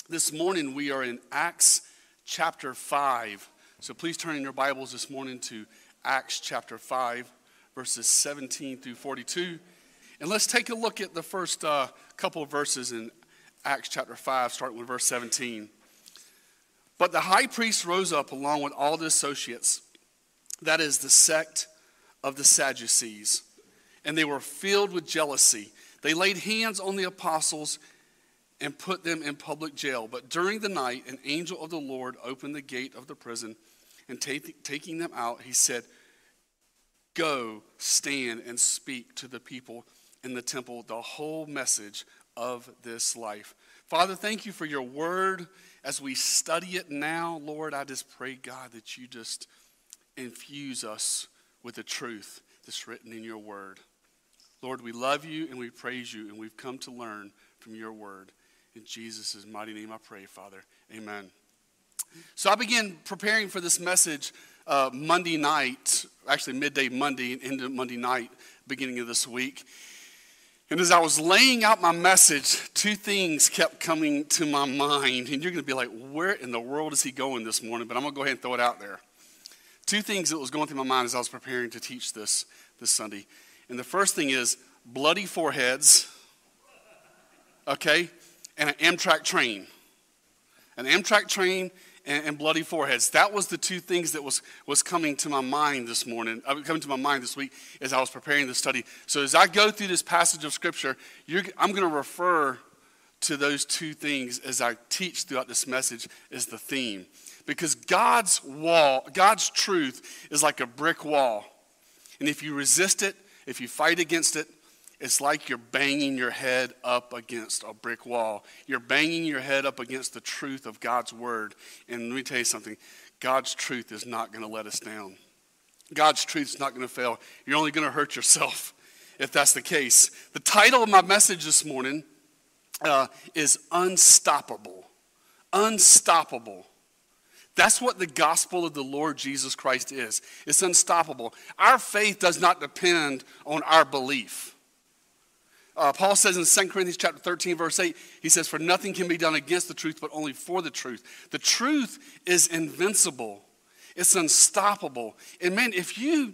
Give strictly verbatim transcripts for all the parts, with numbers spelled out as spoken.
This morning we are in Acts chapter five. So please turn in your Bibles this morning to Acts chapter five, verses seventeen through forty-two. And let's take a look at the first uh, couple of verses in Acts chapter five, starting with verse seventeen. But the high priest rose up along with all the associates, that is the sect of the Sadducees, and they were filled with jealousy. They laid hands on the apostles and put them in public jail. But during the night, an angel of the Lord opened the gate of the prison, and take, taking them out, he said, "Go, stand and speak to the people in the temple the whole message of this life." Father, thank you for your word. As we study it now, Lord, I just pray, God, that you just infuse us with the truth that's written in your word. Lord, we love you and we praise you, and we've come to learn from your word. In Jesus' mighty name I pray, Father. Amen. So I began preparing for this message uh, Monday night, actually midday Monday and into Monday night, beginning of this week. And as I was laying out my message, two things kept coming to my mind. And you're going to be like, where in the world is he going this morning? But I'm going to go ahead and throw it out there. Two things that was going through my mind as I was preparing to teach this this Sunday. And the first thing is bloody foreheads, okay, and an Amtrak train. An Amtrak train and, and bloody foreheads. That was the two things that was, was coming to my mind this morning, uh, coming to my mind this week as I was preparing the study. So as I go through this passage of Scripture, you're, I'm going to refer to those two things as I teach throughout this message as the theme. Because God's wall, God's truth is like a brick wall. And if you resist it, if you fight against it, it's like you're banging your head up against a brick wall. You're banging your head up against the truth of God's word. And let me tell you something. God's truth is not going to let us down. God's truth is not going to fail. You're only going to hurt yourself if that's the case. The title of my message this morning uh, is Unstoppable. Unstoppable. That's what the gospel of the Lord Jesus Christ is. It's unstoppable. Our faith does not depend on our belief. Uh, Paul says in Second Corinthians chapter thirteen, verse eight, he says, "For nothing can be done against the truth, but only for the truth." The truth is invincible. It's unstoppable. And man, if you,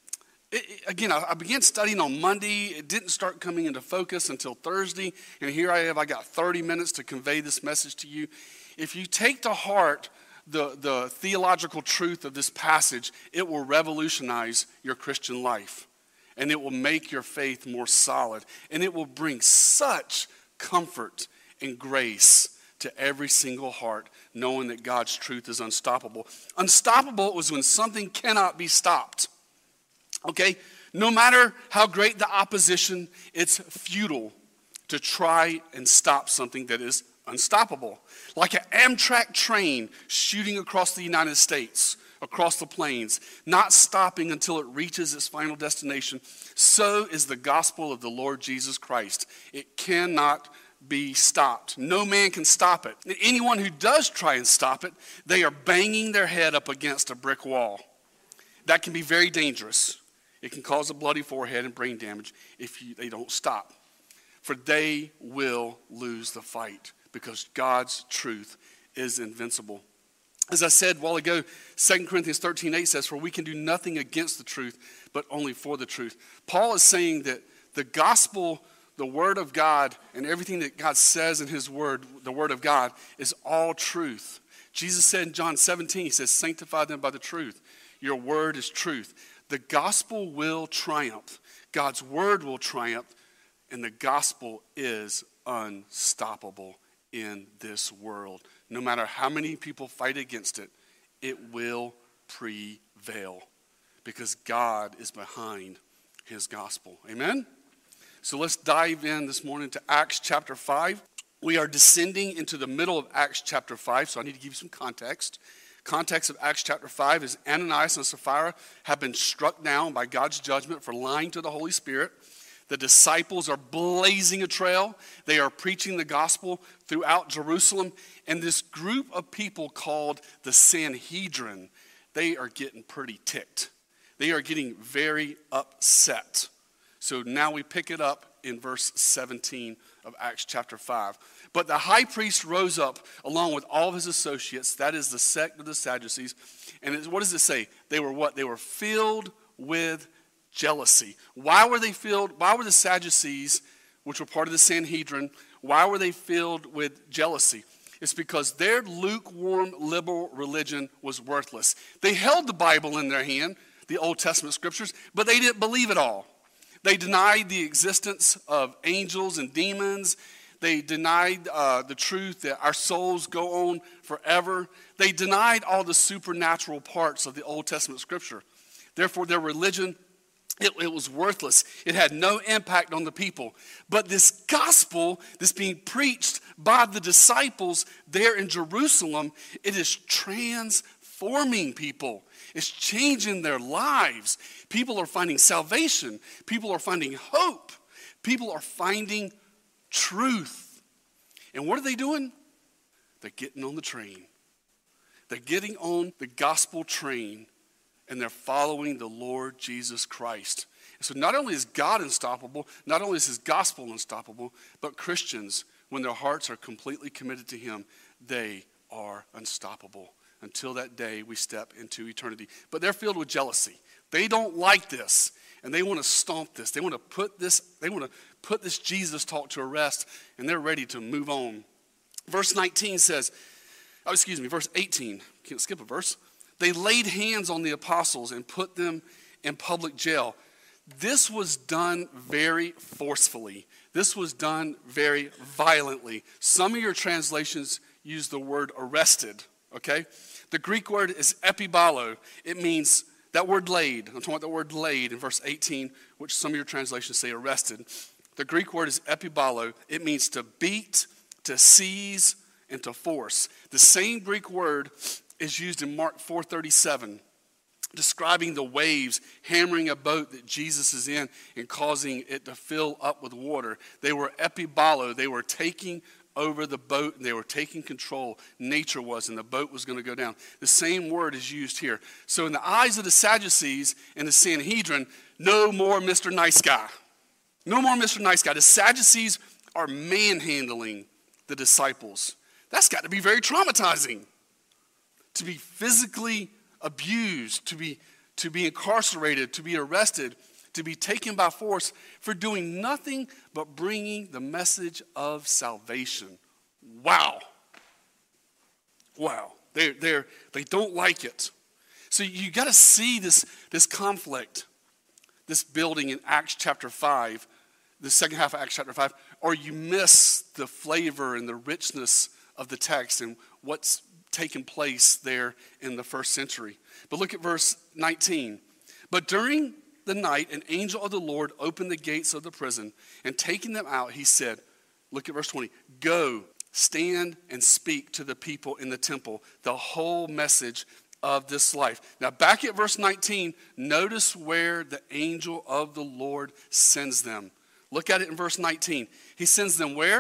it, again, I, I began studying on Monday. It didn't start coming into focus until Thursday. And here I have, I got thirty minutes to convey this message to you. If you take to heart the, the theological truth of this passage, it will revolutionize your Christian life. And it will make your faith more solid. And it will bring such comfort and grace to every single heart, knowing that God's truth is unstoppable. Unstoppable is when something cannot be stopped. Okay? No matter how great the opposition, it's futile to try and stop something that is unstoppable. Like an Amtrak train shooting across the United States, across the plains, not stopping until it reaches its final destination. So is the gospel of the Lord Jesus Christ. It cannot be stopped. No man can stop it. Anyone who does try and stop it, they are banging their head up against a brick wall. That can be very dangerous. It can cause a bloody forehead and brain damage if you, they don't stop. For they will lose the fight because God's truth is invincible. As I said a while ago, Second Corinthians thirteen eight says, "For we can do nothing against the truth, but only for the truth." Paul is saying that the gospel, the word of God, and everything that God says in his word, the word of God, is all truth. Jesus said in John seventeen, he says, "Sanctify them by the truth. Your word is truth." The gospel will triumph. God's word will triumph, and the gospel is unstoppable in this world. No matter how many people fight against it, it will prevail because God is behind his gospel. Amen? So let's dive in this morning to Acts chapter five. We are descending into the middle of Acts chapter five, so I need to give you some context. Context of Acts chapter five is Ananias and Sapphira have been struck down by God's judgment for lying to the Holy Spirit. The disciples are blazing a trail. They are preaching the gospel throughout Jerusalem. And this group of people called the Sanhedrin, they are getting pretty ticked. They are getting very upset. So now we pick it up in verse seventeen of Acts chapter five. But the high priest rose up along with all of his associates, that is the sect of the Sadducees. And it, what does it say? They were what? They were filled with jealousy. Why were they filled? Why were the Sadducees, which were part of the Sanhedrin, why were they filled with jealousy? It's because their lukewarm liberal religion was worthless. They held the Bible in their hand, the Old Testament scriptures, but they didn't believe it all. They denied the existence of angels and demons. They denied uh, the truth that our souls go on forever. They denied all the supernatural parts of the Old Testament scripture. Therefore, their religion, it, it was worthless. It had no impact on the people. But this gospel that's being preached by the disciples there in Jerusalem, it is transforming people. It's changing their lives. People are finding salvation. People are finding hope. People are finding truth. And what are they doing? They're getting on the train. They're getting on the gospel train, and they're following the Lord Jesus Christ. And so not only is God unstoppable, not only is his gospel unstoppable, but Christians, when their hearts are completely committed to him, they are unstoppable until that day we step into eternity. But they're filled with jealousy. They don't like this, and they want to stomp this. They want to put this, they want to put this Jesus talk to rest, and they're ready to move on. Verse nineteen says, oh, excuse me, verse eighteen. Can't skip a verse. They laid hands on the apostles and put them in public jail. This was done very forcefully. This was done very violently. Some of your translations use the word arrested, okay? The Greek word is epibalo. It means that word laid. I'm talking about the word laid in verse eighteen, which some of your translations say arrested. The Greek word is epibalo. It means to beat, to seize, and to force. The same Greek word is used in Mark four thirty-seven, describing the waves hammering a boat that Jesus is in and causing it to fill up with water. They were epibalo. They were taking over the boat, and they were taking control. Nature was, and the boat was going to go down. The same word is used here. So in the eyes of the Sadducees and the Sanhedrin, no more Mister Nice Guy. No more Mister Nice Guy. The Sadducees are manhandling the disciples. That's got to be very traumatizing. To be physically abused, to be, to be incarcerated, to be arrested, to be taken by force for doing nothing but bringing the message of salvation. Wow. Wow. They're, they're, they don't like it. So you got to see this, this conflict, this building in Acts chapter five, the second half of Acts chapter five, or you miss the flavor and the richness of the text and what's taken place there in the first century. But look at verse nineteen. But during the night, an angel of the Lord opened the gates of the prison, and taking them out, he said, look at verse twenty, go, stand and speak to the people in the temple the whole message of this life. Now back at verse nineteen, notice where the angel of the Lord sends them. Look at it in verse nineteen. He sends them where?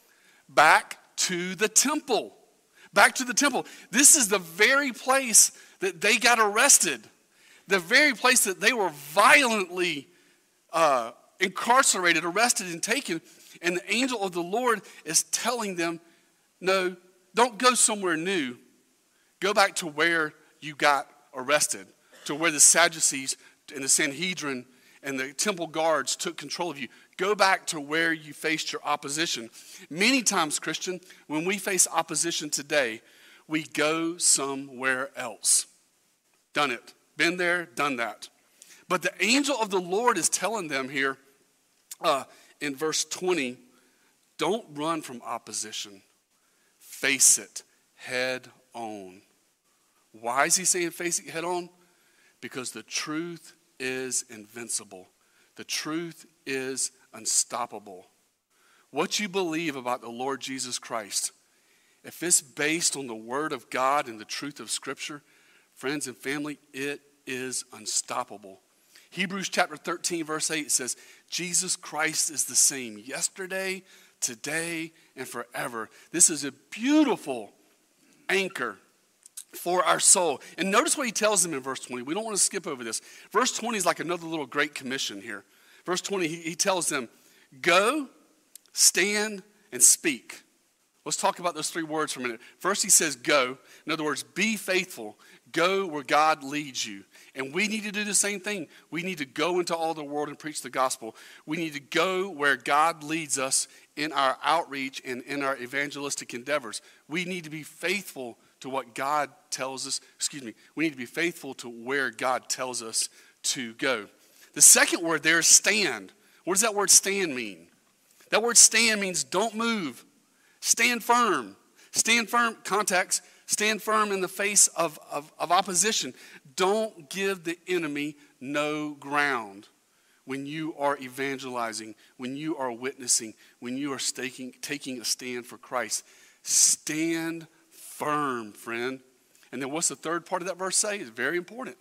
Back to the temple. Back to the temple. This is the very place that they got arrested. The very place that they were violently uh, incarcerated, arrested, and taken. And the angel of the Lord is telling them, no, don't go somewhere new. Go back to where you got arrested, to where the Sadducees and the Sanhedrin and the temple guards took control of you. Go back to where you faced your opposition. Many times, Christian, when we face opposition today, we go somewhere else. Done it. Been there, done that. But the angel of the Lord is telling them here uh, in verse twenty, don't run from opposition. Face it head on. Why is he saying face it head on? Because the truth is invincible. The truth is unstoppable. What you believe about the Lord Jesus Christ, if it's based on the Word of God and the truth of Scripture, friends and family, it is unstoppable. Hebrews chapter thirteen, verse eight says, Jesus Christ is the same yesterday, today, and forever. This is a beautiful anchor for our soul. And notice what he tells them in verse twenty. We don't want to skip over this. Verse twenty is like another little great commission here. Verse twenty, he, he tells them, Go, stand, and speak. Let's talk about those three words for a minute. First, he says go. In other words, be faithful. Go where God leads you. And we need to do the same thing. We need to go into all the world and preach the gospel. We need to go where God leads us in our outreach and in our evangelistic endeavors. We need to be faithful to what God tells us. Excuse me. We need to be faithful to where God tells us to go. The second word there is stand. What does that word stand mean? That word stand means don't move. Stand firm. Stand firm, context, stand firm in the face of, of, of opposition. Don't give the enemy no ground when you are evangelizing, when you are witnessing, when you are staking, taking a stand for Christ. Stand firm, friend. And then what's the third part of that verse say? It's very important.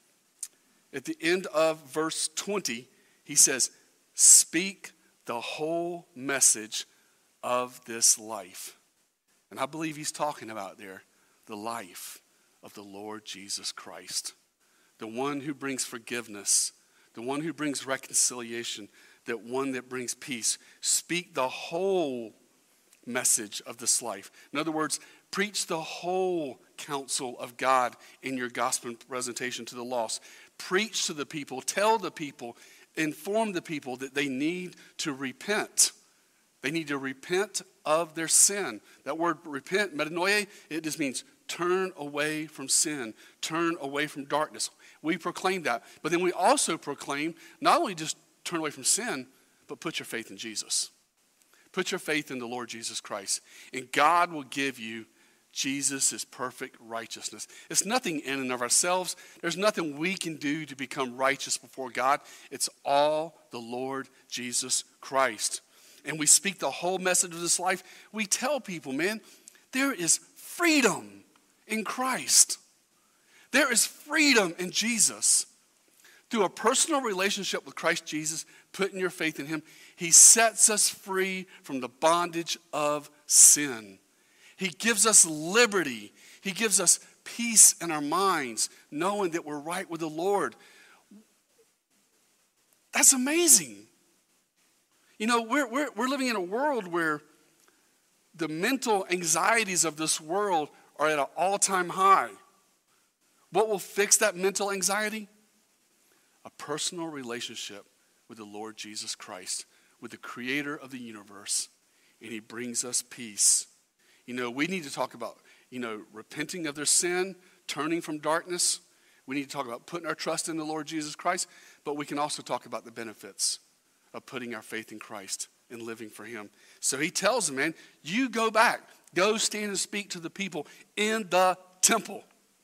At the end of verse twenty, he says, speak the whole message of this life. And I believe he's talking about there the life of the Lord Jesus Christ, the one who brings forgiveness, the one who brings reconciliation, that one that brings peace. Speak the whole message of this life. In other words, preach the whole counsel of God in your gospel presentation to the lost. Preach to the people, tell the people, inform the people that they need to repent. They need to repent of their sin. That word repent, metanoia, it just means turn away from sin, turn away from darkness. We proclaim that. But then we also proclaim not only just turn away from sin, but put your faith in Jesus. Put your faith in the Lord Jesus Christ. And God will give you Jesus' perfect righteousness. It's nothing in and of ourselves. There's nothing we can do to become righteous before God. It's all the Lord Jesus Christ. And we speak the whole message of this life. We tell people, man, there is freedom in Christ. There is freedom in Jesus. Through a personal relationship with Christ Jesus, putting your faith in him, he sets us free from the bondage of sin. He gives us liberty. He gives us peace in our minds, knowing that we're right with the Lord. That's amazing. You know, we're, we're, we're living in a world where the mental anxieties of this world are at an all-time high. What will fix that mental anxiety? A personal relationship with the Lord Jesus Christ, with the creator of the universe, and he brings us peace. You know, we need to talk about, you know, repenting of their sin, turning from darkness. We need to talk about putting our trust in the Lord Jesus Christ, but we can also talk about the benefits of putting our faith in Christ and living for him. So he tells them, man, you go back. Go stand and speak to the people in the temple.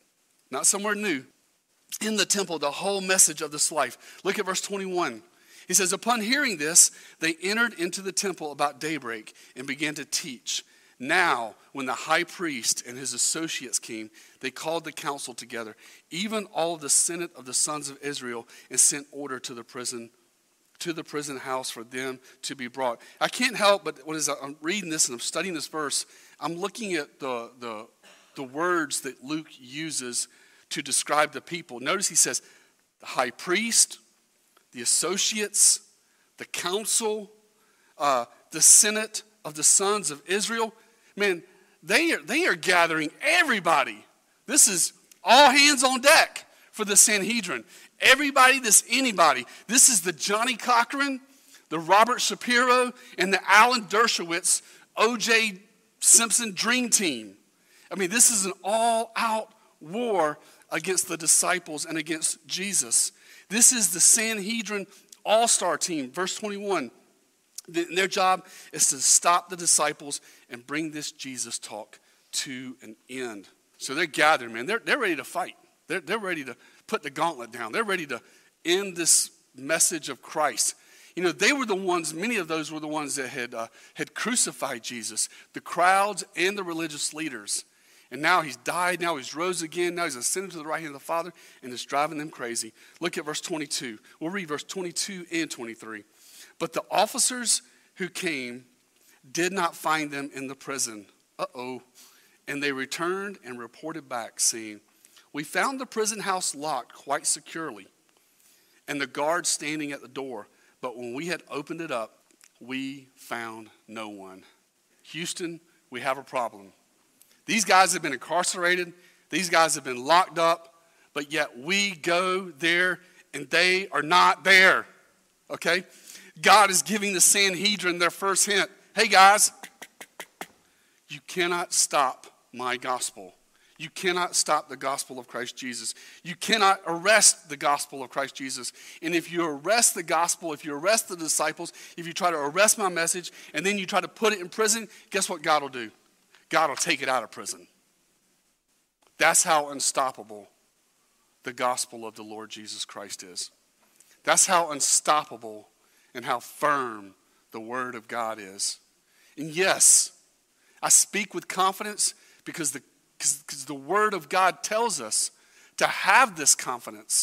Not somewhere new. In the temple, the whole message of this life. Look at verse twenty-one. He says, upon hearing this, they entered into the temple about daybreak and began to teach. Now, when the high priest and his associates came, they called the council together, even all of the senate of the sons of Israel, and sent order to the prison to the prison house for them to be brought. I can't help but when I'm reading this and I'm studying this verse, I'm looking at the, the, the words that Luke uses to describe the people. Notice he says, the high priest, the associates, the council, uh, the senate of the sons of Israel. Man, they are, they are gathering everybody. This is all hands on deck for the Sanhedrin. Everybody, this anybody. This is the Johnny Cochran, the Robert Shapiro, and the Alan Dershowitz, O J Simpson dream team. I mean, this is an all-out war against the disciples and against Jesus. This is the Sanhedrin all-star team. Verse twenty-one. Their job is to stop the disciples and bring this Jesus talk to an end. So they're gathered, man. They're, they're ready to fight. They're, they're ready to put the gauntlet down. They're ready to end this message of Christ. You know, they were the ones, many of those were the ones that had, uh, had crucified Jesus, the crowds and the religious leaders. And now he's died, now he's rose again, now he's ascended to the right hand of the Father, and it's driving them crazy. Look at verse twenty-two. We'll read verse twenty-two and twenty-three. But the officers who came did not find them in the prison. Uh-oh. And they returned and reported back, saying, we found the prison house locked quite securely, and the guards standing at the door. But when we had opened it up, we found no one. Houston, we have a problem. These guys have been incarcerated. These guys have been locked up. But yet we go there and they are not there. Okay? God is giving the Sanhedrin their first hint. Hey guys, you cannot stop my gospel. You cannot stop the gospel of Christ Jesus. You cannot arrest the gospel of Christ Jesus. And if you arrest the gospel, if you arrest the disciples, if you try to arrest my message, and then you try to put it in prison, guess what God will do? God will take it out of prison. That's how unstoppable the gospel of the Lord Jesus Christ is. That's how unstoppable and how firm the word of God is. And yes, I speak with confidence because the Because the word of God tells us to have this confidence,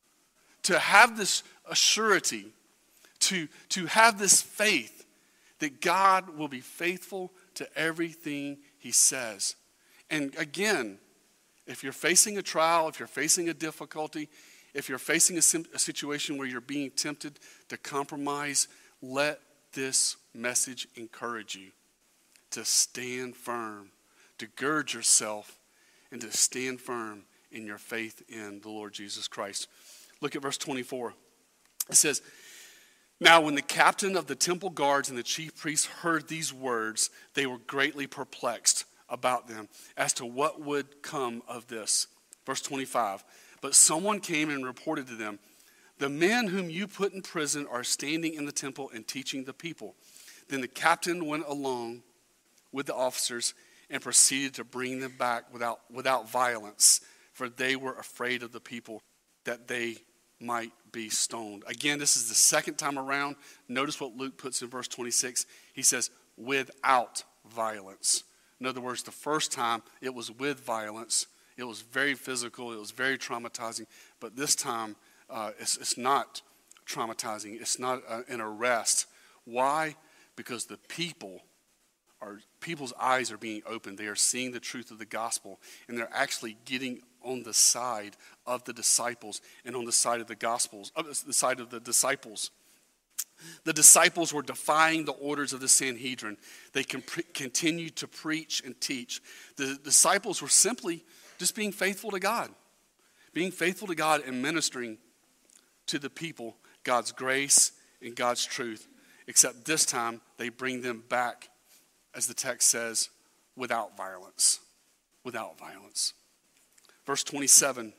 to have this assurity, to, to have this faith that God will be faithful to everything he says. And again, if you're facing a trial, if you're facing a difficulty, if you're facing a, sim- a situation where you're being tempted to compromise, let this message encourage you to stand firm, to gird yourself, and to stand firm in your faith in the Lord Jesus Christ. Look at verse twenty-four. It says, "Now when the captain of the temple guards and the chief priests heard these words, they were greatly perplexed about them as to what would come of this." Verse twenty-five, "But someone came and reported to them, 'The men whom you put in prison are standing in the temple and teaching the people.' Then the captain went along with the officers and proceeded to bring them back without, without violence, for they were afraid of the people, that they might be stoned." Again, this is the second time around. Notice what Luke puts in verse twenty-six. He says, without violence. In other words, the first time it was with violence. It was very physical. It was very traumatizing. But this time, uh, it's, it's not traumatizing. It's not uh, an arrest. Why? Because the people Are, people's eyes are being opened. They are seeing the truth of the gospel, and they're actually getting on the side of the disciples and on the side of the gospels, uh, the side of the disciples. The disciples were defying the orders of the Sanhedrin. They can pre- continued to preach and teach. The disciples were simply just being faithful to God, being faithful to God and ministering to the people God's grace and God's truth. Except this time, they bring them back, as the text says, without violence. Without violence. Verse twenty-seven.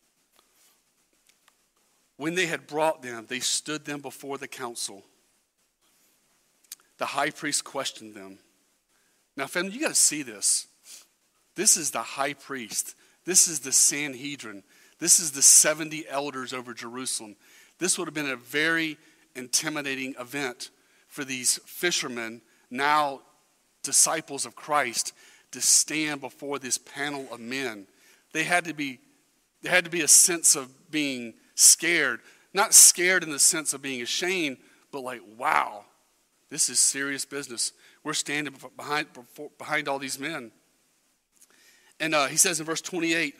"When they had brought them, they stood them before the council. The high priest questioned them." Now, family, you got to see this. This is the high priest. This is the Sanhedrin. This is the seventy elders over Jerusalem. This would have been a very intimidating event for these fishermen, now disciples of Christ, to stand before this panel of men. They had to be, there had to be a sense of being scared. Not scared in the sense of being ashamed, but like, wow, this is serious business. We're standing behind, behind all these men. And uh, he says in verse twenty-eight,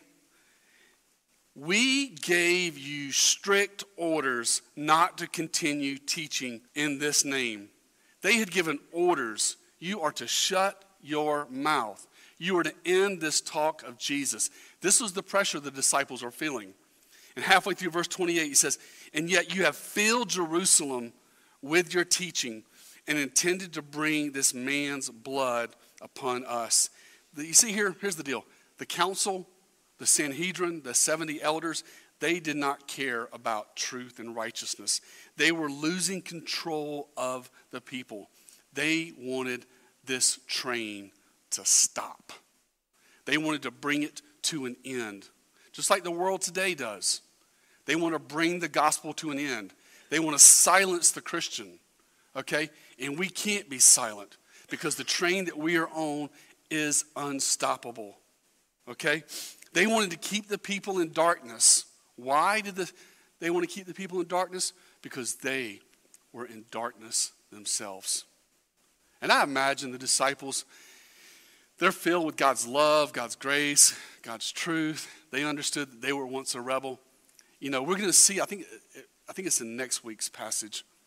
"We gave you strict orders not to continue teaching in this name." They had given orders. You are to shut your mouth. You are to end this talk of Jesus. This was the pressure the disciples were feeling. And halfway through verse twenty-eight, he says, "And yet you have filled Jerusalem with your teaching and intended to bring this man's blood upon us." You see here, here's the deal. The council, the Sanhedrin, the seventy elders, they did not care about truth and righteousness. They were losing control of the people. They wanted this train to stop. They wanted to bring it to an end, just like the world today does. They want to bring the gospel to an end. They want to silence the Christian, okay? And we can't be silent because the train that we are on is unstoppable, okay? They wanted to keep the people in darkness. Why did the, they want to keep the people in darkness? Because they were in darkness themselves. And I imagine the disciples, they're filled with God's love, God's grace, God's truth. They understood that they were once a rebel. You know, we're going to see, I think, I think it's in next week's passage,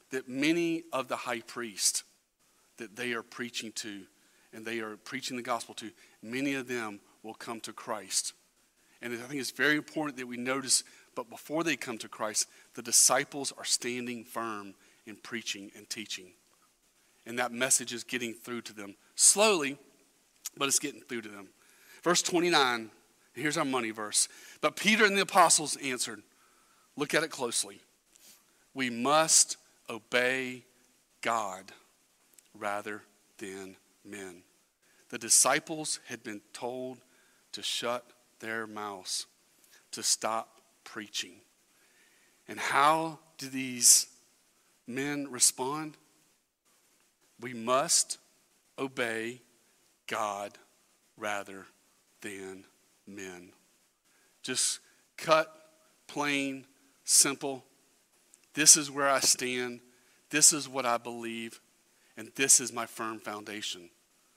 that many of the high priests that they are preaching to and they are preaching the gospel to, many of them will come to Christ. And I think it's very important that we notice, but before they come to Christ, the disciples are standing firm in preaching and teaching. And that message is getting through to them slowly, but it's getting through to them. Verse twenty-nine, here's our money verse. But Peter and the apostles answered, look at it closely. We must obey God rather than men. The disciples had been told to shut their mouths, to stop preaching. And how do these men respond? We must obey God rather than men. Just cut, plain, simple. This is where I stand. This is what I believe. And this is my firm foundation.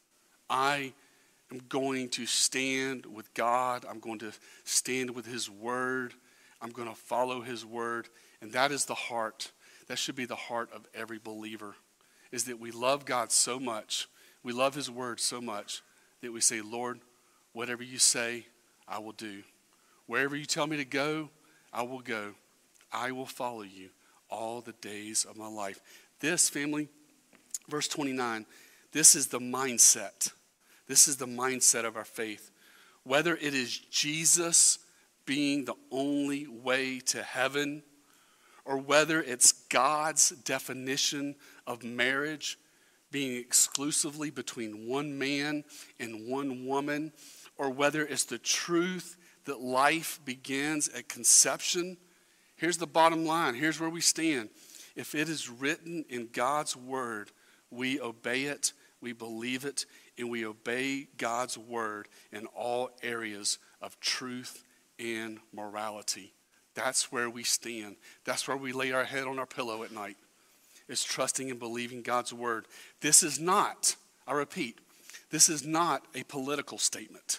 I am going to stand with God. I'm going to stand with his word. I'm going to follow his word. And that is the heart. That should be the heart of every believer, is that we love God so much. We love his word so much that we say, Lord, whatever you say, I will do. Wherever you tell me to go, I will go. I will follow you all the days of my life. This, family, verse twenty-nine, this is the mindset. This is the mindset of our faith. Whether it is Jesus being the only way to heaven, or whether it's God's definition of marriage being exclusively between one man and one woman, or whether it's the truth that life begins at conception, here's the bottom line. Here's where we stand. If it is written in God's word, we obey it, we believe it, and we obey God's word in all areas of truth and morality. That's where we stand. That's where we lay our head on our pillow at night, is trusting and believing God's word. This is not, I repeat, this is not a political statement.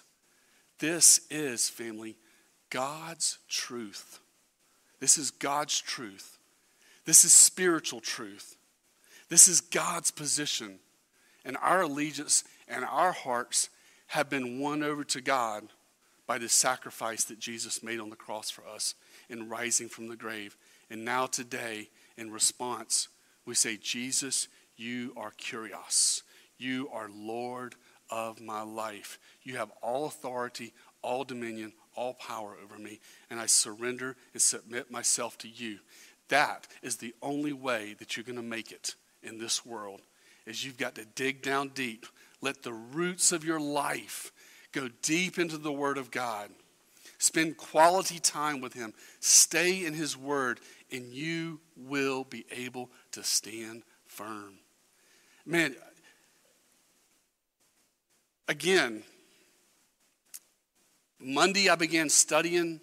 This is, family, God's truth. This is God's truth. This is spiritual truth. This is God's position. And our allegiance and our hearts have been won over to God by the sacrifice that Jesus made on the cross for us in rising from the grave. And now today, in response, we say, Jesus, you are Kyrios. You are Lord of my life. You have all authority, all dominion, all power over me. And I surrender and submit myself to you. That is the only way that you're going to make it in this world, is you've got to dig down deep. Let the roots of your life go deep into the Word of God. Spend quality time with him. Stay in his word, and you will be able to stand firm. Man, again, Monday I began studying,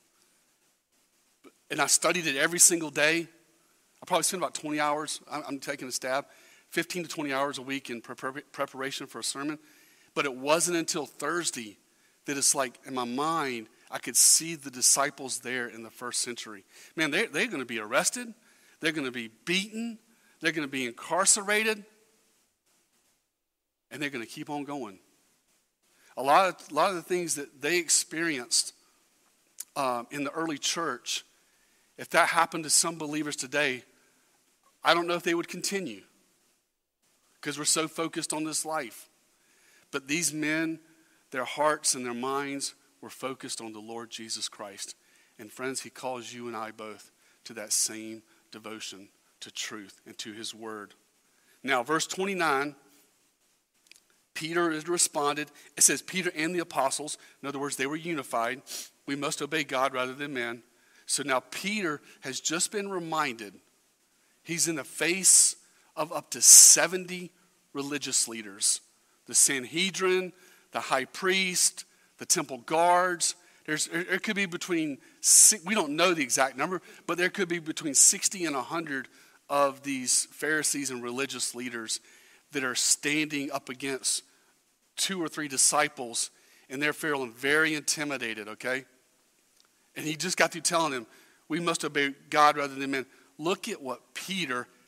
and I studied it every single day. I probably spent about twenty hours. I'm taking a stab. fifteen to twenty hours a week in preparation for a sermon. But it wasn't until Thursday that it's like, in my mind, I could see the disciples there in the first century. Man, they're, they're going to be arrested. They're going to be beaten. They're going to be incarcerated. And they're going to keep on going. A lot of, a lot of the things that they experienced um, in the early church, if that happened to some believers today, I don't know if they would continue, because we're so focused on this life. But these men, their hearts and their minds were focused on the Lord Jesus Christ. And friends, he calls you and I both to that same devotion to truth and to his word. Now, verse twenty-nine, Peter has responded. It says Peter and the apostles, in other words, they were unified. We must obey God rather than men. So now Peter has just been reminded he's in the face of up to seventy religious leaders. The Sanhedrin, the high priest, the temple guards. There's, there could be between, we don't know the exact number, but there could be between sixty and one hundred of these Pharisees and religious leaders that are standing up against two or three disciples, and they're feeling very intimidated, okay? And he just got through telling them, we must obey God rather than men. Look at what Peter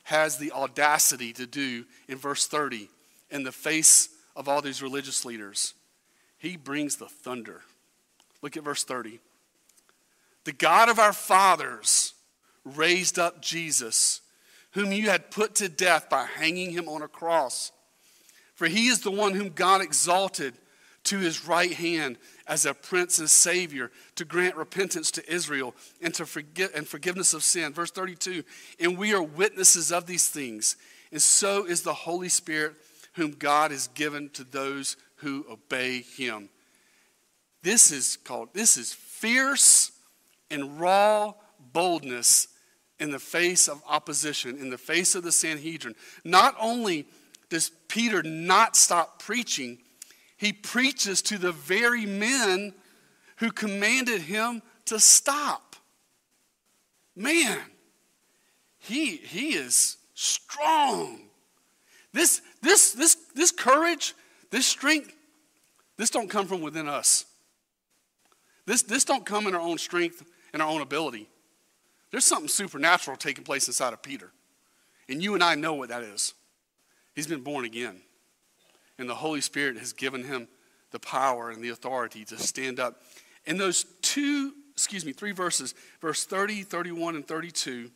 has the audacity to do in verse thirty in the face of all these religious leaders? He brings the thunder. Look at verse thirty. The God of our fathers raised up Jesus, whom you had put to death by hanging him on a cross. For he is the one whom God exalted to his right hand as a prince and savior, to grant repentance to Israel and to forgive and forgiveness of sin. Verse thirty-two, and we are witnesses of these things, and so is the Holy Spirit whom God has given to those who obey him. This is called, this is fierce and raw boldness in the face of opposition, in the face of the Sanhedrin. Not only does Peter not stop preaching, he preaches to the very men who commanded him to stop. Man, he, he is strong. This, this, this, this courage, this strength, this don't come from within us. This, this don't come in our own strength and our own ability. There's something supernatural taking place inside of Peter. And you and I know what that is. He's been born again. And the Holy Spirit has given him the power and the authority to stand up. In those two, excuse me, three verses, verse thirty, thirty-one, and thirty-two,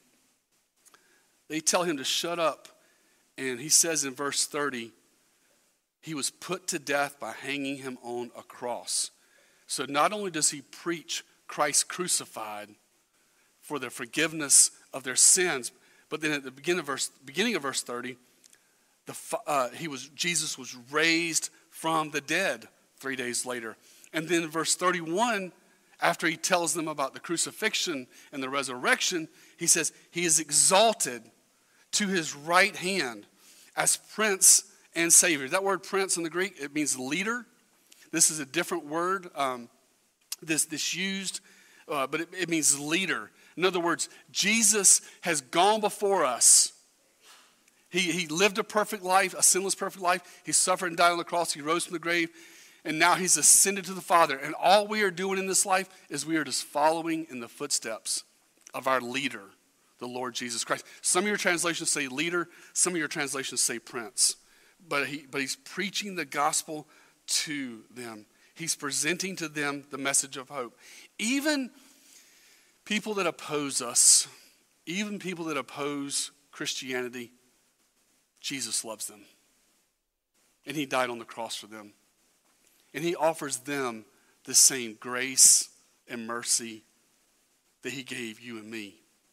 they tell him to shut up. And he says in verse thirty, he was put to death by hanging him on a cross. So not only does he preach Christ crucified for the forgiveness of their sins, but then at the beginning of verse, beginning of verse thirty, the, uh, he was Jesus was raised from the dead three days later. And then in verse thirty-one, after he tells them about the crucifixion and the resurrection, he says he is exalted to his right hand as Prince and Savior. That word prince in the Greek, it means leader. This is a different word, um, this, this used, uh, but it, it means leader. In other words, Jesus has gone before us. He, he lived a perfect life, a sinless perfect life. He suffered and died on the cross. He rose from the grave. And now he's ascended to the Father. And all we are doing in this life is we are just following in the footsteps of our leader, the Lord Jesus Christ. Some of your translations say leader. Some of your translations say prince. But, he, but he's preaching the gospel to them. He's presenting to them the message of hope. Even people that oppose us, even people that oppose Christianity, Jesus loves them. And he died on the cross for them. And he offers them the same grace and mercy that he gave you and me.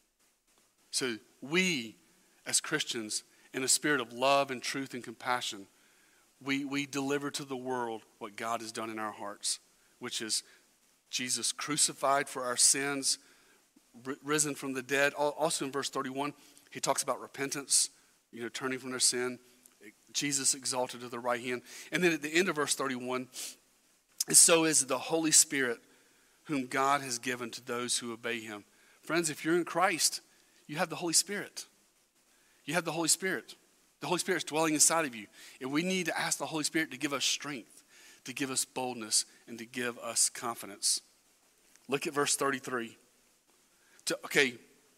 So we, as Christians, in a spirit of love and truth and compassion, we, we deliver to the world what God has done in our hearts, which is Jesus crucified for our sins, risen from the dead. Also in verse thirty-one, he talks about repentance, you know, turning from their sin. Jesus exalted to the right hand. And then at the end of verse thirty-one, so is the Holy Spirit whom God has given to those who obey him. Friends, if you're in Christ, you have the Holy Spirit. You have the Holy Spirit. The Holy Spirit is dwelling inside of you. And we need to ask the Holy Spirit to give us strength, to give us boldness, and to give us confidence. Look at verse thirty-three. To, okay,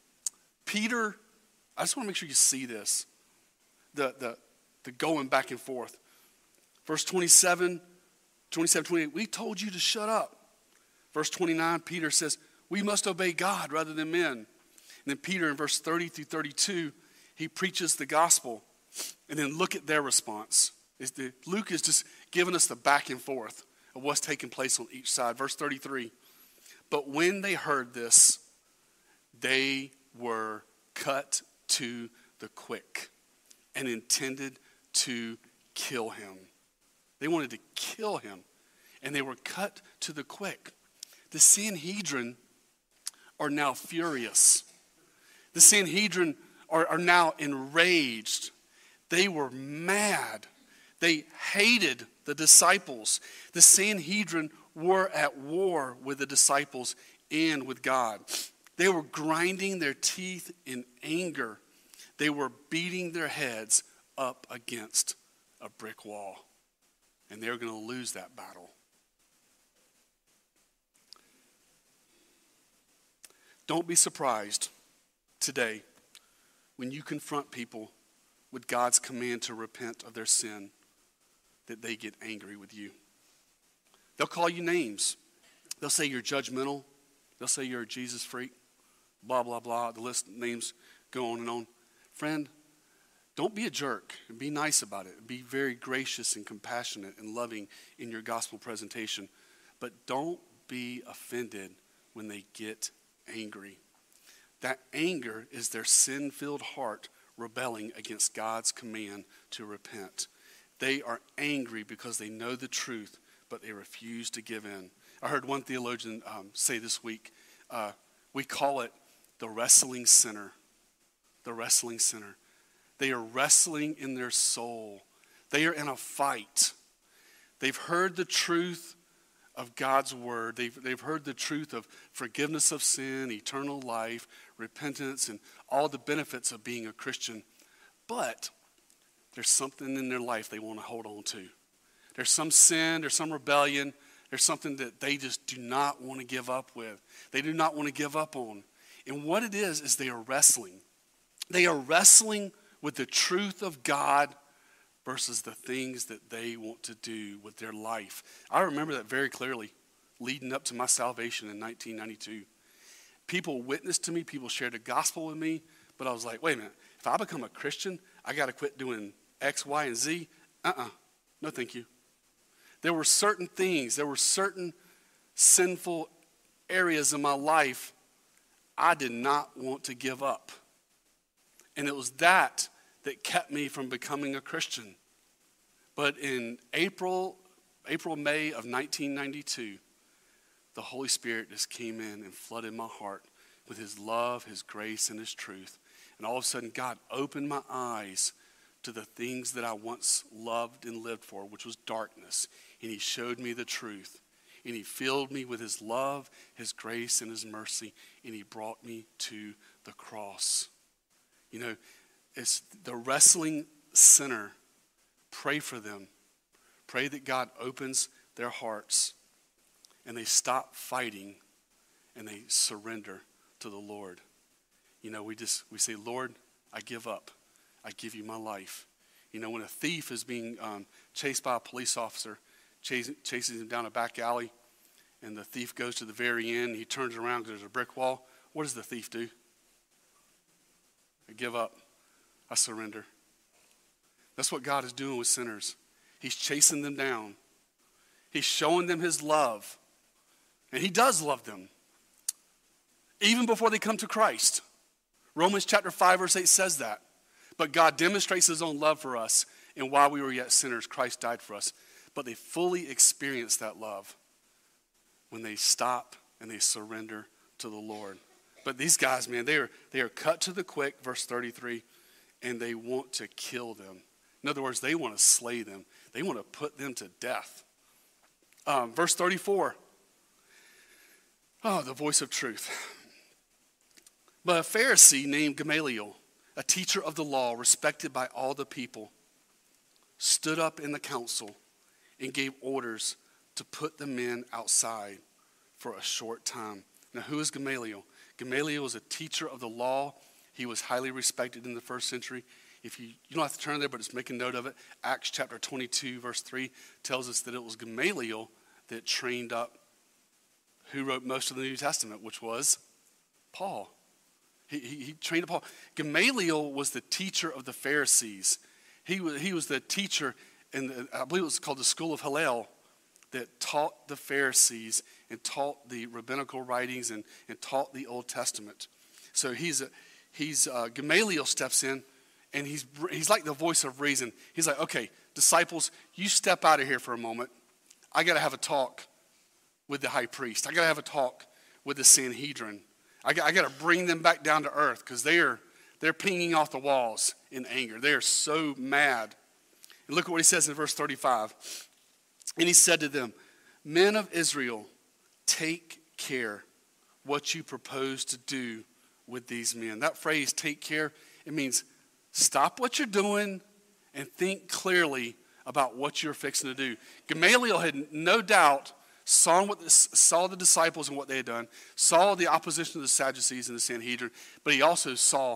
Peter, I just want to make sure you see this. The, the, the going back and forth. Verse twenty-seven, twenty-seven, twenty-eight, we told you to shut up. Verse twenty-nine, Peter says, we must obey God rather than men. And then Peter in verse thirty through thirty-two, he preaches the gospel. And then look at their response. Is the, Luke is just giving us the back and forth of what's taking place on each side. Verse thirty-three, but when they heard this, they were cut to the quick and intended to kill him. They wanted to kill him, and they were cut to the quick. The Sanhedrin are now furious. The Sanhedrin are, are now enraged. They were mad. They hated the disciples. The Sanhedrin were at war with the disciples and with God. They were grinding their teeth in anger. They were beating their heads up against a brick wall. And they were going to lose that battle. Don't be surprised today when you confront people with God's command to repent of their sin, that they get angry with you. They'll call you names. They'll say you're judgmental. They'll say you're a Jesus freak. Blah, blah, blah. The list of names go on and on. Friend, don't be a jerk and be nice about it. Be very gracious and compassionate and loving in your gospel presentation. But don't be offended when they get angry. That anger is their sin-filled heart rebelling against God's command to repent. They are angry because they know the truth, but they refuse to give in. I heard one theologian um, say this week, uh, we call it the wrestling sinner. The wrestling sinner. They are wrestling in their soul. They are in a fight. They've heard the truth of God's word. They've, they've heard the truth of forgiveness of sin, eternal life, repentance, and all the benefits of being a Christian. But there's something in their life they want to hold on to. There's some sin, there's some rebellion, there's something that they just do not want to give up with. They do not want to give up on. And what it is, is they are wrestling. They are wrestling with the truth of God versus the things that they want to do with their life. I remember that very clearly leading up to my salvation in nineteen ninety-two. People witnessed to me, people shared the gospel with me, but I was like, wait a minute, if I become a Christian, I got to quit doing X, Y, and Z? Uh-uh, no thank you. There were certain things, there were certain sinful areas in my life I did not want to give up. And it was that that kept me from becoming a Christian. But in April, April, May of nineteen ninety-two, the Holy Spirit just came in and flooded my heart with his love, his grace, and his truth. And all of a sudden, God opened my eyes to the things that I once loved and lived for, which was darkness. And he showed me the truth. And he filled me with his love, his grace, and his mercy. And he brought me to the cross. You know, it's the wrestling sinner. Pray for them. Pray that God opens their hearts and they stop fighting and they surrender to the Lord. You know, we just, we say, Lord, I give up. I give you my life. You know, when a thief is being um, chased by a police officer, chasing, chases him down a back alley, and the thief goes to the very end, he turns around because there's a brick wall. What does the thief do? I give up. I surrender. That's what God is doing with sinners. He's chasing them down. He's showing them his love. And he does love them. Even before they come to Christ. Romans chapter five verse eight says that. But God demonstrates his own love for us. And while we were yet sinners, Christ died for us. But they fully experience that love when they stop and they surrender to the Lord. But these guys, man, they are, they are cut to the quick, verse thirty-three, and they want to kill them. In other words, they want to slay them. They want to put them to death. Um, verse thirty-four. Oh, the voice of truth. But a Pharisee named Gamaliel, a teacher of the law, respected by all the people, stood up in the council and gave orders to put the men outside for a short time. Now, who is Gamaliel? Gamaliel was a teacher of the law. He was highly respected in the first century. If you, you don't have to turn there, but just make a note of it. Acts chapter twenty-two, verse three tells us that it was Gamaliel that trained up who wrote most of the New Testament, which was Paul. He, he, he trained up Paul. Gamaliel was the teacher of the Pharisees. He was, he was the teacher, in the, I believe it was called the School of Hillel, that taught the Pharisees and taught the rabbinical writings and, and taught the Old Testament. So he's a, he's uh, Gamaliel steps in, and he's he's like the voice of reason. He's like, okay, disciples, you step out of here for a moment. I got to have a talk with the high priest. I got to have a talk with the Sanhedrin. I got, I got to bring them back down to earth because they're they're pinging off the walls in anger. They are so mad. And look at what he says in verse thirty-five. And he said to them, men of Israel, take care what you propose to do with these men. That phrase, take care, it means stop what you're doing and think clearly about what you're fixing to do. Gamaliel had no doubt saw, what the, saw the disciples and what they had done, saw the opposition of the Sadducees and the Sanhedrin, but he also saw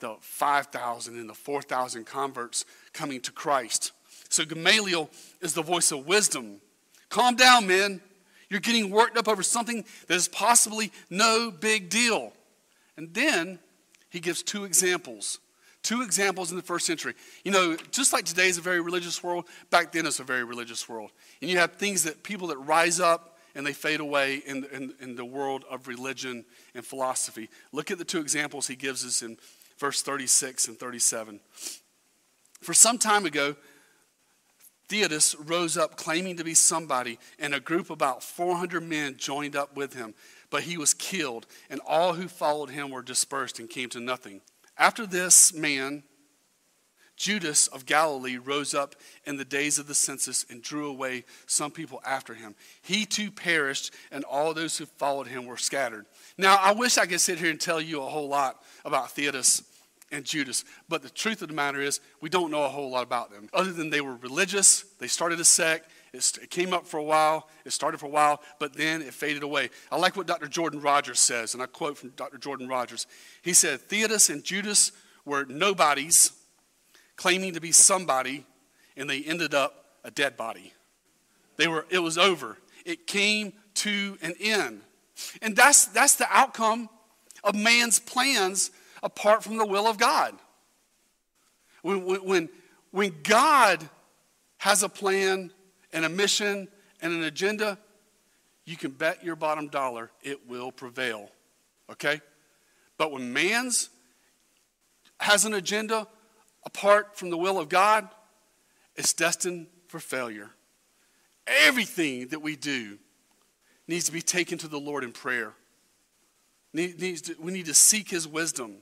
the five thousand and the four thousand converts coming to Christ. So Gamaliel is the voice of wisdom. Calm down, men. You're getting worked up over something that is possibly no big deal. And then he gives two examples. Two examples in the first century. You know, just like today is a very religious world, back then it's a very religious world. And you have things that people that rise up and they fade away in, in, in the world of religion and philosophy. Look at the two examples he gives us in verse thirty-six and thirty-seven. For some time ago, Theudas rose up claiming to be somebody, and a group of about four hundred men joined up with him. But he was killed, and all who followed him were dispersed and came to nothing. After this man, Judas of Galilee, rose up in the days of the census and drew away some people after him. He too perished, and all those who followed him were scattered. Now, I wish I could sit here and tell you a whole lot about Theudas and Judas, but the truth of the matter is we don't know a whole lot about them. Other than they were religious, they started a sect, it came up for a while, it started for a while, but then it faded away. I like what Doctor Jordan Rogers says, and I quote from Doctor Jordan Rogers. He said, Theudas and Judas were nobodies claiming to be somebody, and they ended up a dead body. They were, it was over. It came to an end. And that's, that's the outcome of man's plans apart from the will of God. When, when, when God has a plan and a mission and an agenda, you can bet your bottom dollar it will prevail. Okay? But when man's has an agenda apart from the will of God, it's destined for failure. Everything that we do needs to be taken to the Lord in prayer. Needs to, we need to seek his wisdom.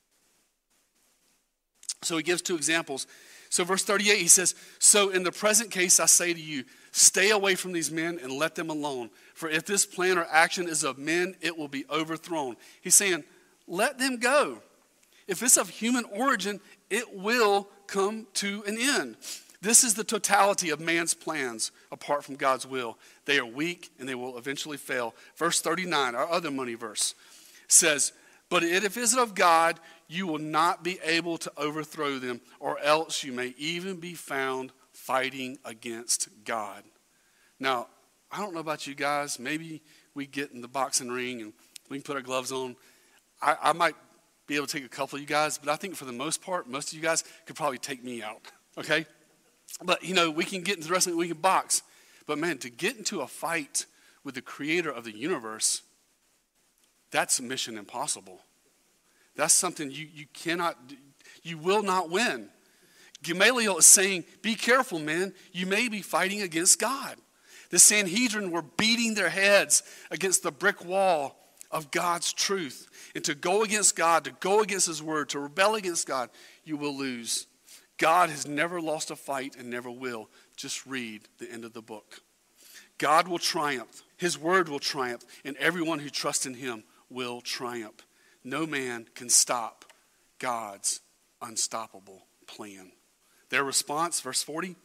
So he gives two examples. So verse thirty-eight, he says, so in the present case, I say to you, stay away from these men and let them alone. For if this plan or action is of men, it will be overthrown. He's saying, let them go. If it's of human origin, it will come to an end. This is the totality of man's plans apart from God's will. They are weak and they will eventually fail. Verse thirty-nine, our other money verse, says, but if it is of God, you will not be able to overthrow them, or else you may even be found fighting against God. Now, I don't know about you guys. Maybe we get in the boxing ring and we can put our gloves on. I, I might be able to take a couple of you guys, but I think for the most part, most of you guys could probably take me out, okay? But, you know, we can get into the wrestling, we can box. But, man, to get into a fight with the creator of the universe, that's a mission impossible. That's something you, you cannot, you will not win. Gamaliel is saying, be careful, man. You may be fighting against God. The Sanhedrin were beating their heads against the brick wall of God's truth. And to go against God, to go against his word, to rebel against God, you will lose. God has never lost a fight and never will. Just read the end of the book. God will triumph. His word will triumph. And everyone who trusts in him will triumph. No man can stop God's unstoppable plan. Their response, verse forty,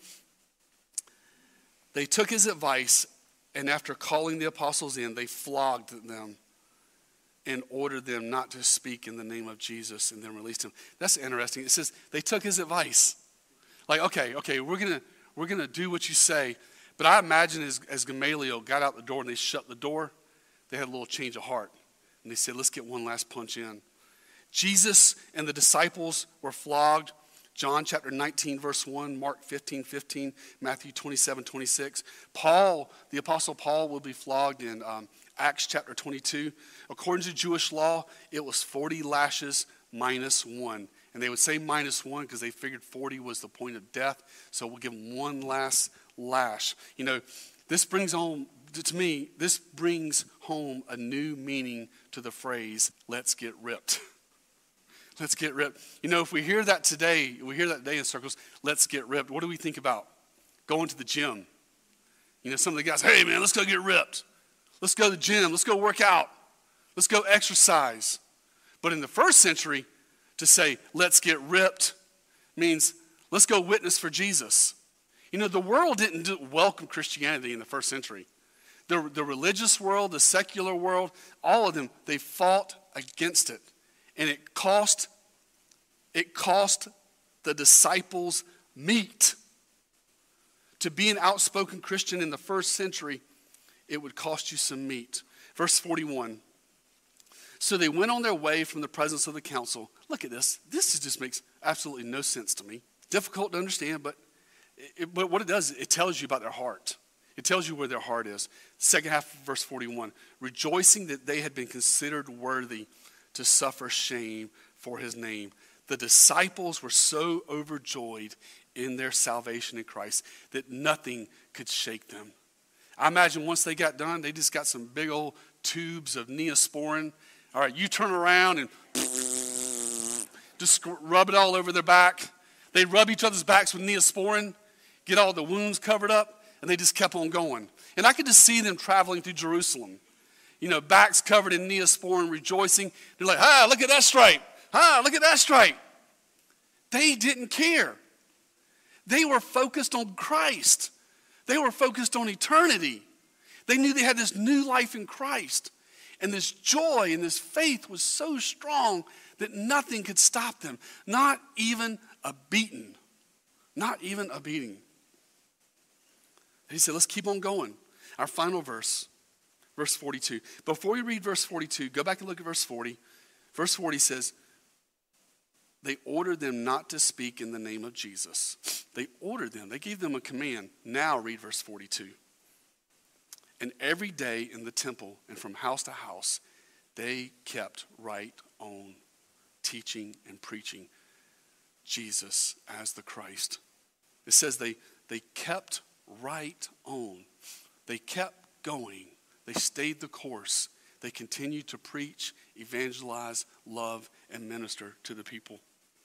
they took his advice, and after calling the apostles in, they flogged them and ordered them not to speak in the name of Jesus, and then released him. That's interesting. It says they took his advice. Like, okay, okay, we're gonna we're gonna do what you say. But I imagine as, as Gamaliel got out the door and they shut the door, they had a little change of heart. And they said, let's get one last punch in. Jesus and the disciples were flogged. John chapter nineteen, verse one, Mark fifteen, fifteen, Matthew twenty-seven, twenty-six. Paul, the apostle Paul, will be flogged in um, Acts chapter twenty-two. According to Jewish law, it was forty lashes minus one. And they would say minus one because they figured forty was the point of death. So we'll give them one last lash. You know, this brings home, to me, this brings home a new meaning to the phrase, let's get ripped. Let's get ripped. You know, if we hear that today, we hear that today in circles, let's get ripped. What do we think about? Going to the gym. You know, some of the guys, hey man, let's go get ripped. Let's go to the gym. Let's go work out. Let's go exercise. But in the first century, to say, let's get ripped, means let's go witness for Jesus. You know, the world didn't do, welcome Christianity in the first century. The, the religious world, the secular world, all of them, they fought against it. And it cost It cost the disciples meat. To be an outspoken Christian in the first century, it would cost you some meat. Verse forty-one. So they went on their way from the presence of the council. Look at this. This just makes absolutely no sense to me. Difficult to understand, but, it, but what it does, it tells you about their heart. It tells you where their heart is. The second half of verse forty-one. Rejoicing that they had been considered worthy to suffer shame for his name. The disciples were so overjoyed in their salvation in Christ that nothing could shake them. I imagine once they got done, they just got some big old tubes of Neosporin. All right, you turn around and just rub it all over their back. They'd rub each other's backs with Neosporin, get all the wounds covered up, and they just kept on going. And I could just see them traveling through Jerusalem. You know, backs covered in Neosporin, rejoicing. They're like, ah, look at that stripe. Ah, look at that stripe. They didn't care. They were focused on Christ. They were focused on eternity. They knew they had this new life in Christ. And this joy and this faith was so strong that nothing could stop them. Not even a beating. Not even a beating. And he said, let's keep on going. Our final verse, verse forty-two. Before we read verse forty-two, go back and look at verse forty. Verse forty says, they ordered them not to speak in the name of Jesus. They ordered them. They gave them a command. Now read verse forty-two. And every day in the temple and from house to house, they kept right on teaching and preaching Jesus as the Christ. It says they, they kept right on. They kept going. They stayed the course. They continued to preach, evangelize, love, and minister to the people.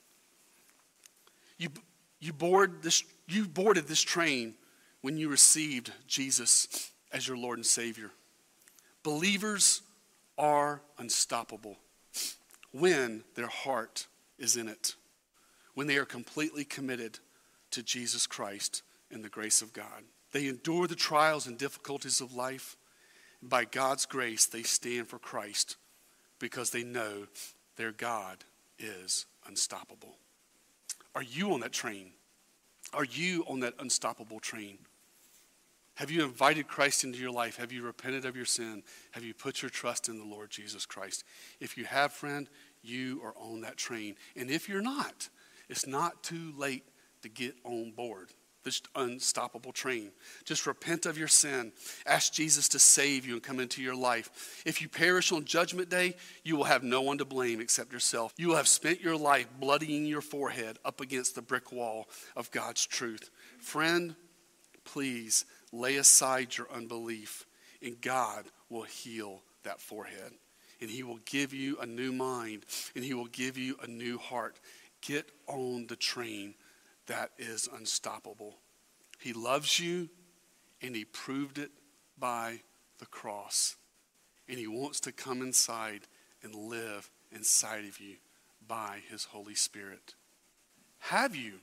You, you, board this, you boarded this train when you received Jesus as your Lord and Savior. Believers are unstoppable when their heart is in it, when they are completely committed to Jesus Christ and the grace of God. They endure the trials and difficulties of life. By God's grace, they stand for Christ because they know their God is unstoppable. Are you on that train? Are you on that unstoppable train? Have you invited Christ into your life? Have you repented of your sin? Have you put your trust in the Lord Jesus Christ? If you have, friend, you are on that train. And if you're not, it's not too late to get on board this unstoppable train. Just repent of your sin. Ask Jesus to save you and come into your life. If you perish on Judgment Day, you will have no one to blame except yourself. You will have spent your life bloodying your forehead up against the brick wall of God's truth. Friend, please lay aside your unbelief, and God will heal that forehead. And he will give you a new mind, and he will give you a new heart. Get on the train that is unstoppable. He loves you, and he proved it by the cross. And he wants to come inside and live inside of you by his Holy Spirit. Have you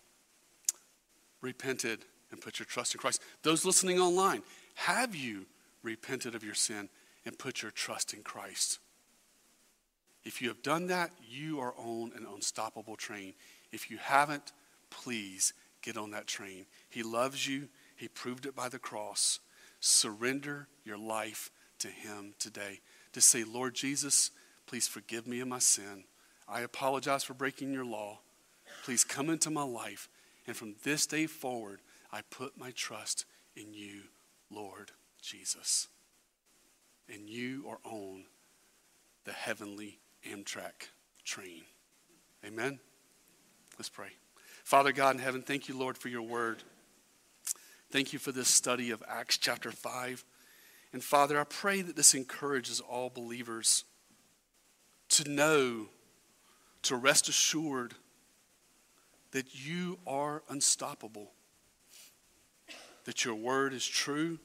repented and put your trust in Christ? Those listening online, have you repented of your sin and put your trust in Christ? If you have done that, you are on an unstoppable train. If you haven't, please get on that train. He loves you. He proved it by the cross. Surrender your life to him today. To say, Lord Jesus, please forgive me of my sin. I apologize for breaking your law. Please come into my life. And from this day forward, I put my trust in you, Lord Jesus. And you are on the heavenly Amtrak train. Amen? Let's pray. Father God in heaven, thank you, Lord, for your word. Thank you for this study of Acts chapter five. And Father, I pray that this encourages all believers to know, to rest assured that you are unstoppable, that your word is true.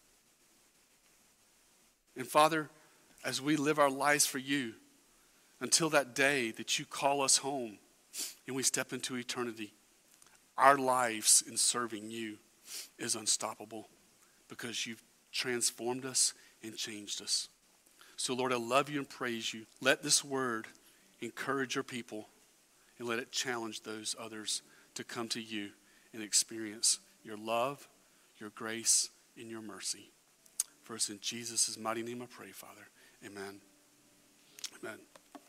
And Father, as we live our lives for you, until that day that you call us home and we step into eternity, our lives in serving you is unstoppable because you've transformed us and changed us. So Lord, I love you and praise you. Let this word encourage your people. and let it challenge those others to come to you and experience your love, your grace, and your mercy. For us in Jesus' mighty name I pray, Father. Amen. Amen.